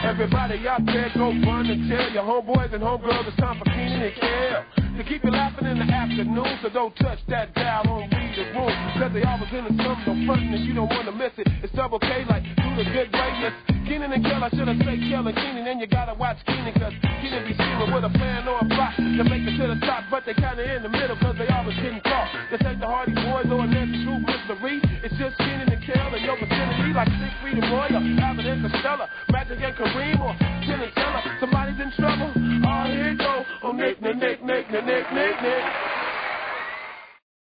Everybody out there, go run and tell your homeboys and homegirls it's time for Keenan and Kel to keep you laughing in the afternoon. So don't touch that dial on Read the Room, cause they always in the summer, no frontin' and you don't wanna miss it. It's Double K like do the good greatness. Keenan and Kel, I should've said Kel and Keenan, and you gotta watch Keenan, cause Keenan be scheming with a plan or a plot to make it to the top, but they kinda in the middle, cause they always getting caught. This ain't the Hardy Boys or a Nancy Drew mystery. It's just Keenan and Kel in your vicinity, like Siegfried and Roy, or Abbott and Costello, Magic and Kareem, or Penn and Teller. Somebody's in trouble. Oh, here it go. Oh, Nick.